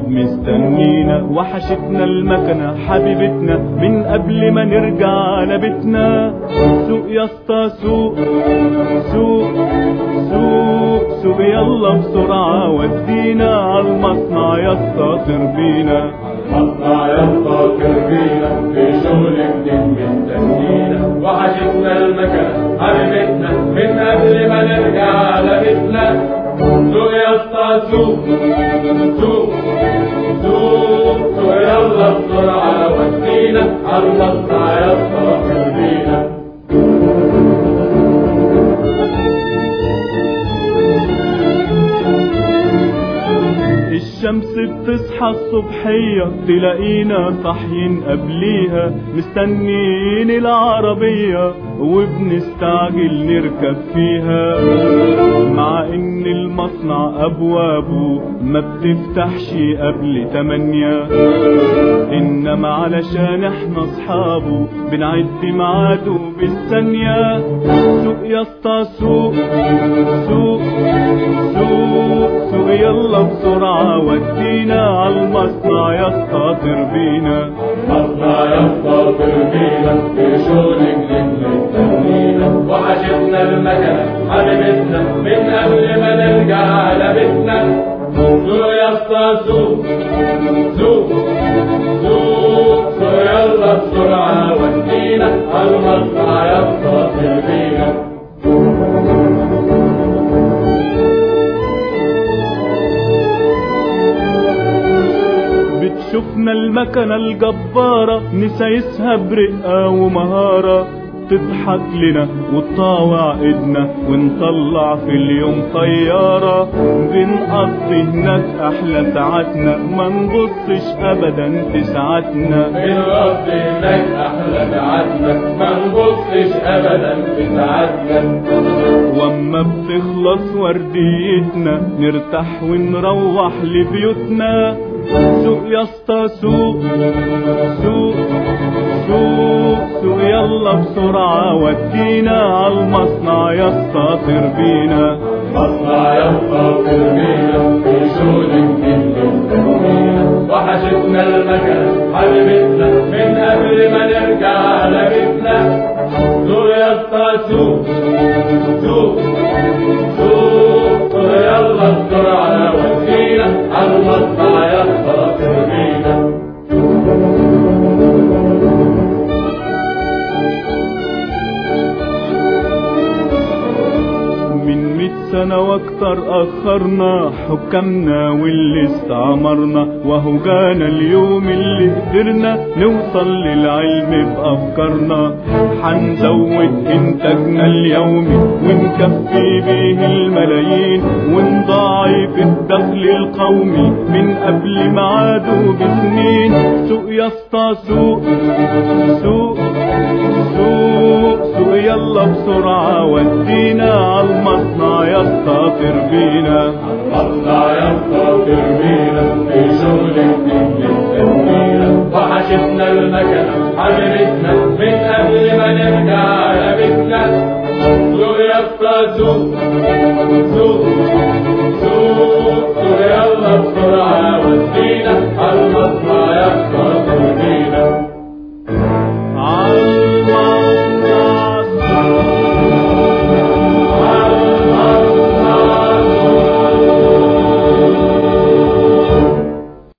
مستنينا، وحشتنا المكنة حبيبتنا من قبل ما نرجع على بيتنا. سوق يا اسطى سوق سوق سوق سوق يلا بسرعة ودينا عالمصنع يا اسطى تربينا. مصنع يا اسطى تربينا في شغل جديد مستنينا، وحشتنا المكنة حبيبتنا من قبل ما نرجع على بيتنا. سوق يا اسطى سوق سوق سوق سوق يلا بسرعة ودينا عالمصنع يا اسطى تربينا. الشمس بتصحى الصبحية تلاقينا صاحيين قبليها، مستنيين العربية وبنستعجل نركب فيها. مع ان المصنع ابوابه ما بتفتحش قبل 8، انما علشان احنا اصحابه بنعد ميعاده بالثانية. سوق يا اسطى سوق سوق سوق سوق يلا بسرعة ودينا عالمصنع يا اسطى تربينا. مصنع يا اسطى تربينا في شغل جديد مستنينا، وحشتنا المكنة حبيبتنا من قبل ما نرجع على بيتنا. سوق يا اسطى سوق سوق سوق سوق يلا بسرعة ودينا عالمصنع يا اسطى تربينا. شفنا المكنة الجبارة نسايسها برقة ومهارة، تضحك لنا وتطاوع ايدنا ونطلع في اليوم طيارة. بنقضي هناك احلى ساعاتنا ما نبصش ابدا في ساعاتنا. بنقضي هناك احلى ساعاتنا ما نبصش ابدا في ساعاتنا. واما بتخلص ورديتنا نرتاح ونروح لبيوتنا. سوق يا اسطى سوق سوق سوق سوق يلا بسرعة ودينا عالمصنع يا اسطى تربينا. مصنع يا اسطى تربينا في شغل جديد مستنينا، وحشتنا المكنة حبيبتنا من قبل ما نرجع على بيتنا. سوق يا اسطى سوق سوق سوق سوق يلا بسرعة ودينا عالمصنع يا اسطى تربينا. من 100 سنة واكتر اخرنا حكامنا واللي استعمرنا، وهو جانا اليوم اللي قدرنا نوصل للعلم بافكارنا. حنزود انتاجنا اليومي ونكفي بيه الملايين، ونضاعف الدخل القومي من قبل ميعاده بسنين. سوق يا اسطى سوق سوق سوق سوق يلا بسرعة ودينا عالمصنع يا اسطى تربينا. مصنع يا اسطى تربينا في شغل جديد مستنينا، وحشتنا المكنة حبيبتنا من قبل ما نرجع على بيتنا. سوق يا اسطى سوق سوق